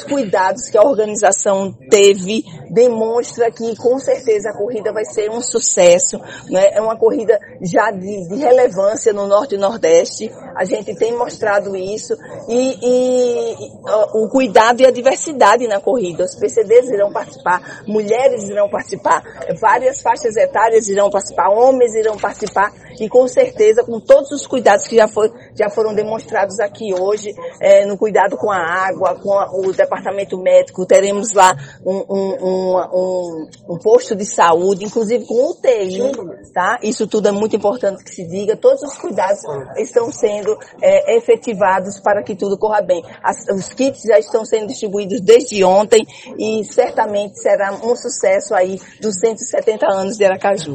cuidados que a organização teve demonstra que com certeza a corrida vai ser um sucesso, né? É uma corrida já de relevância no Norte e Nordeste, a gente tem mostrado isso e o cuidado e a diversidade na corrida. Os PCDs irão participar, mulheres irão participar, várias faixas etárias irão participar, homens irão participar e com certeza com todos os cuidados que já foram demonstrados aqui hoje, no cuidado com a água, com o departamento médico, teremos lá um posto de saúde, inclusive com UTI, tá? Isso tudo é muito importante que se diga, todos os cuidados estão sendo efetivados para que tudo corra bem. Os kits já estão sendo distribuídos desde ontem e certamente será um sucesso aí dos 170 anos de Aracaju.